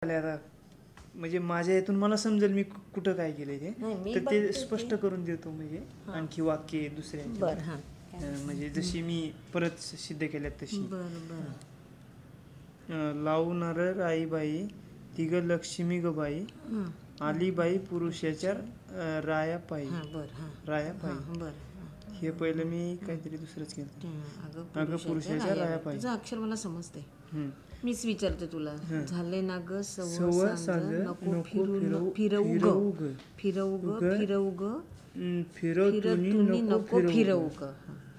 झालंय आता, म्हणजे माझ्या यातून मला समजेल मी कुठं काय केलंय ते, तर ते स्पष्ट करून देतो. म्हणजे आणखी वाक्य दुसऱ्या म्हणजे जशी मी परत सिद्ध केल्यात तशी. लावणार राईबाई तिघ लक्ष्मी ग बाई, आली बाई पुरुषाच्या राया पायी. हे पहिलं मी काहीतरी दुसरंच केलं. अगं पुरुषाच्या राया पायी. तुझं अक्षर मला समजते. मीच विचारते तुला. झाले ना ग सव्वा सांज नको फिरवू ग, फिरवतुनी नको फिरवू ग.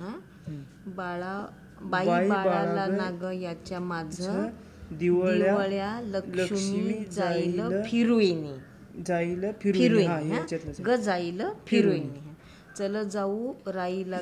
बाई बाळाला ना ग याच्या माझं, दिवळ्या लक्ष्मी जाईल फिरविणी. ग जाईल फिरविणी. चल जाऊ राईला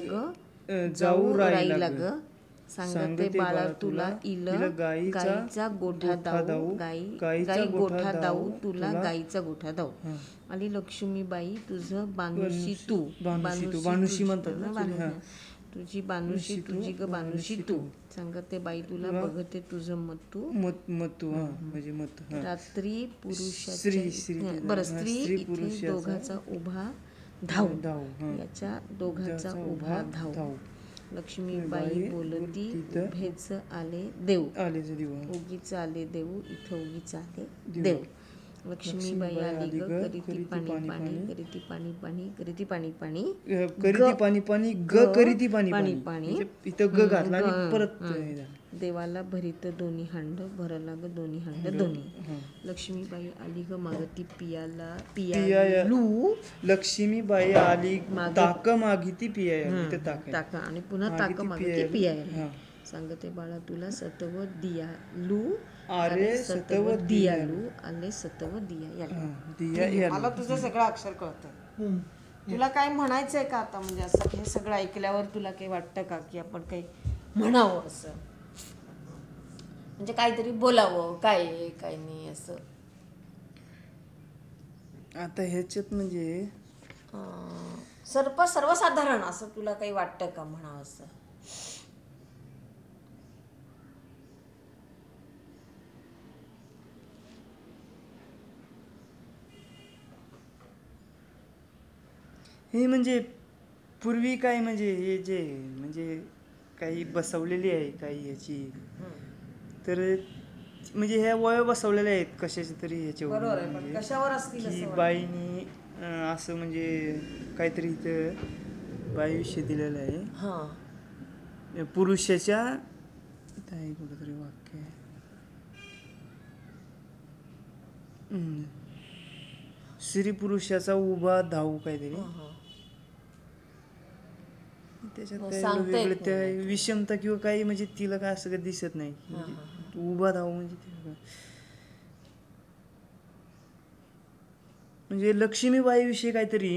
ग, सांगते बाळा तुला इल गाईचा गोठा दाऊ, गाई गोठा दाऊ तुला गाईचा गोठा दाऊ. आली लक्ष्मीबाई तुझं बानुशी तू, बानुशी म्हणतात, तुझी बानुशी तुझी ग बानुशी तू. सांगते बाई तुला बघते तुझं मतू, म्हणजे मत. रात्री पुरुषाच्या बरं स्त्री इथे दोघाचा उभा धाव, याच्या दोघाचा उभा धाव. लक्ष्मीबाई बोलती उभेच आले देऊ, उगीच आले देऊ इथं उगीच आले देव. लक्ष्मीबाई आली ग करीती पाणी पाणी, करीती पाणी पाणी, करीती पाणी पाणी, करीती पाणी पाणी, ग करीती पाणी पाणी, इथं ग घातला आणि परत देवाला भरीत दोन्ही हांड, भरला ग दोन्ही हांड दोन्ही. लक्ष्मीबाई आली ग मागती पियालू, लक्ष्मीबाई आली ताक मागिती पियालू, ताक आणि पुन्हा ताक मागती पियालू. सांगते बाळा तुला सतव दियालू, अरे सतव दियालू, आले सतव दिया. मला तुझं सगळं अक्षर कळतं. तुला काय म्हणायचंय का आता? म्हणजे असं हे सगळं ऐकल्यावर तुला काही वाटतं का की आपण काही म्हणावं असं, म्हणजे काहीतरी बोलावं, काय नाही असं? आता ह्याच्यात म्हणजे सर्वसाधारण असं तुला काही वाटतं का म्हणावं असं? हे म्हणजे पूर्वी काय म्हणजे हे जे म्हणजे काही बसवलेली आहे काही ह्याची, तर म्हणजे ह्या वय बसवलेल्या आहेत कशाच्या तरी ह्याच्यावर, म्हणजे की बाईनी असं म्हणजे काहीतरी इथं बाईविषयी दिलेलं आहे. पुरुषाच्या कुठंतरी वाक्य आहे, स्त्री पुरुषाचा उभा धावू काहीतरी, त्याच्यात काय वेगळं त्या विषमता किंवा काही म्हणजे तिला काय असं काही दिसत नाही. उभा धावू म्हणजे लक्ष्मीबाई विषयी काहीतरी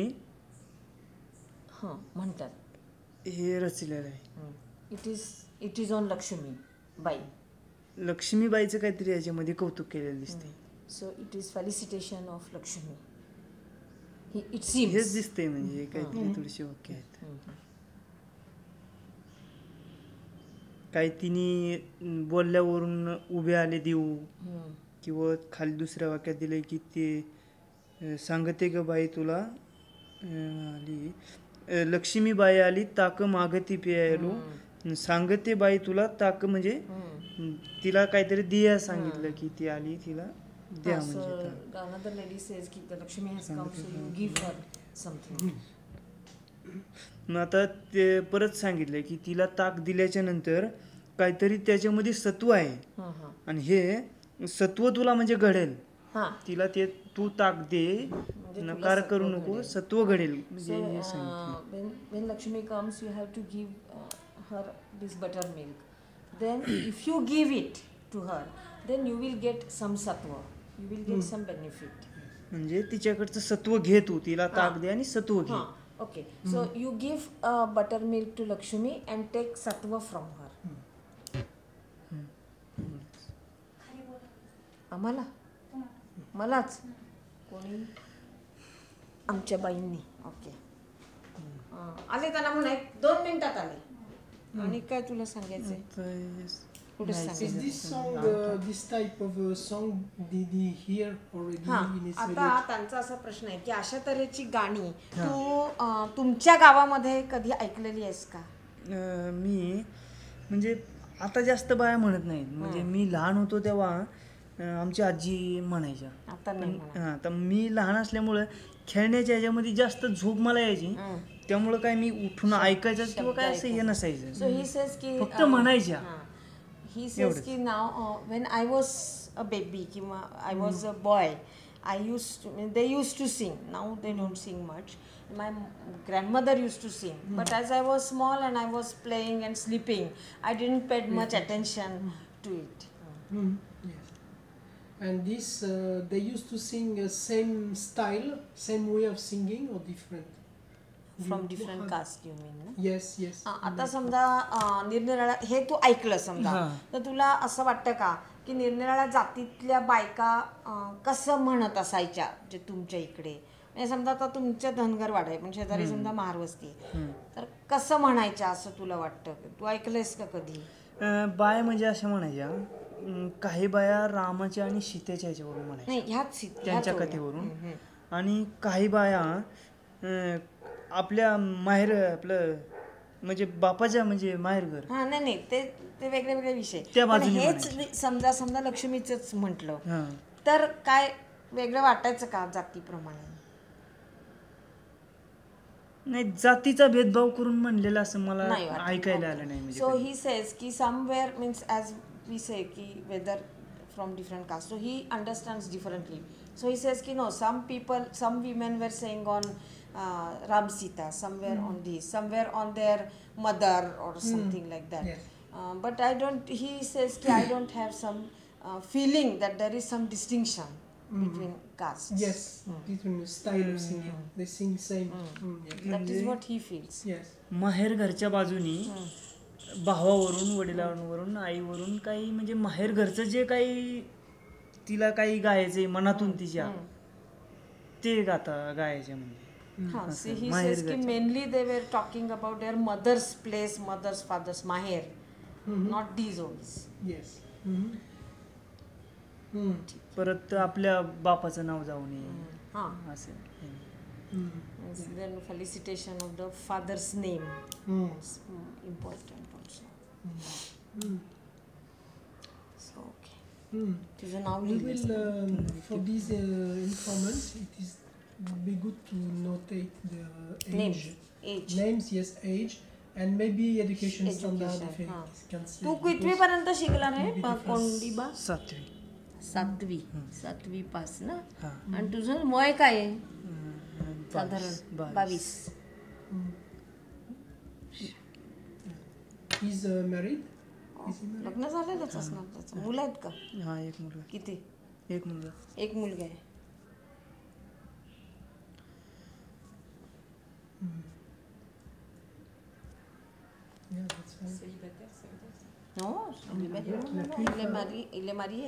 म्हणतात, हे रचलेलं आहे. It is on Lakshmi Bai. लक्ष्मीबाईचं काहीतरी याच्यामध्ये कौतुक केलेलं दिसते. So it is felicitation of Lakshmi. It seems हेच दिसतंय म्हणजे काहीतरी थोडीशी वाक्य आहेत. काही तिने बोलल्यावरून उभे आले देऊ, किंवा खाली दुसऱ्या वाक्यात दिलंय की ते सांगते ग बाई तुला आली लक्ष्मीबाई आली ताक मागती प्यायलू, सांगते बाई तुला ताक म्हणजे तिला काहीतरी दिया सांगितलं की ती आली तिला द्या म्हणजे. Another lady says की Lakshmi has come so you give her something. मग आता ते परत सांगितलं की तिला ताक दिल्याच्या नंतर काहीतरी त्याच्यामध्ये सत्व आहे, आणि हे सत्व तुला म्हणजे घडेल. तिला ते तू ताक दे, नकार करू नको, सत्व घडेल म्हणजे हे सांगितलं. When Lakshmi comes you have to give her this buttermilk. Then if you give it to her, then you will get some sattva, you will get some benefit. म्हणजे तिच्याकडचं सत्व घे, तू तिला ताक दे आणि सत्व घे. Okay, so you give buttermilk to Lakshmi and take sattva from her. आम्हाला मलाच कोणी आमच्या बाईंनी. ओके, आले त्यांना म्हणा 1-2 मिनिटात आले. आणि काय तुला सांगायचंय? पुढे नाही, सांग. Is this song, this type of a song, did he hear already हा in his आता village? त्यांचा असा प्रश्न आहे की अशा तऱ्हेची गाणी तू तुमच्या गावामध्ये कधी ऐकलेली आहेस का? मी म्हणजे आता जास्त बाया म्हणत नाहीत, म्हणजे मी लहान होतो तेव्हा आमची आजी म्हणायच्या. आता नाही म्हणत. हां, तर मी लहान असल्यामुळं खेळण्याच्या ह्याच्यामध्ये जास्त झोप मला यायची, त्यामुळं काय मी उठून ऐकायचं किंवा काय असं हे नसायचं. सो ही सेज की फक्त म्हणायच्या. ही सेज की नाव when I was a baby किंवा I was a boy they used to sing. Now they don't sing much. My grandmother used to sing, but as I was small and I was playing and sleeping, I didn't pay much attention to it. Yes. And this, they used to sing same style, same way of singing, or different? From different caste, you mean? ना? Yes, yes. आता समजा निरनिराळ्या हे तू ऐकलं समजा, तर तुला असं वाटतं का की निरनिराळ्या जातीतल्या बायका कसं म्हणत असायच्या जे तुमच्या इकडे, म्हणजे समजा आता तुमच्या धनगरवाडा आहे म्हणजे शेजारी समजा महारवस्ती आहे, तर कसं म्हणायच्या असं तुला वाटतं? तू ऐकलंयस का कधी? बाया म्हणजे अशा म्हणायच्या, काही बाया रामाच्या आणि सीतेच्या ह्याच्यावरून म्हणायच्या, नाही ह्याच त्यांच्या कथेवरून. आणि काही बाया आपल्या माहेर आपलं म्हणजे बापाच्या म्हणजे माहेरघर. हा नाही ते वेगळे वेगळे विषय. त्या पण बाजूने हेच समजा लक्ष्मीचंच म्हटलं तर काय वेगळं वाटायचं का जातीप्रमाणे? नाही, जातीचा भेदभाव करून म्हणलेला असं मला ऐकायला आलं नाही. म्हणजे सो ही सेज की somewhere means as we say की whether from different caste, so he understands differently. So he says की no, some women were saying on Ram Sita, somewhere on this, somewhere on their mother or something like that. Yes. But I don't, he says ki I don't have some feeling that there is some distinction between castes. Yes, between the style of singing, they sing same. Yes. That is what he feels. Yes. माहेर घरच्या बाजूनी भावावरून, वडिलांवरून, आईवरून काही म्हणजे माहेर घरचं जे काही तिला काही गायचंय मनातून तिच्या, ते गायचे म्हणजे. See, he says ki mainly they were talking about their mother's place, mother's father's maher, not these only. Yes. परत आपल्या बापाचं नाव जाऊ नये असं. Then felicitation of the father's name is important also. So okay. तुझं नाव We लिहिलंस will, का? for these informants, would be good to notate the age. Names, yes, age, and maybe education standard. If you can say. तू कितवी पर्यंत शिकला रे Kondiba? 7वी. 7वी pass ना. आणि तुझं वय काय आहे? साधारण 22. He's married. लग्न झालेलंच असणार त्याचं. मुलं आहेत का? हा, एक मुलगा. किती? एक मुलगा. एक मुलगा आहे. Yeah, that's fine. No, il est marié.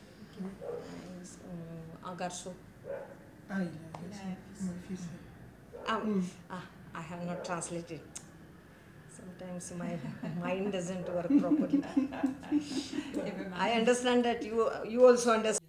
Un garçon. Ah, yes. My fils. I have not translated. Sometimes my mind doesn't work properly. I understand that you also understand.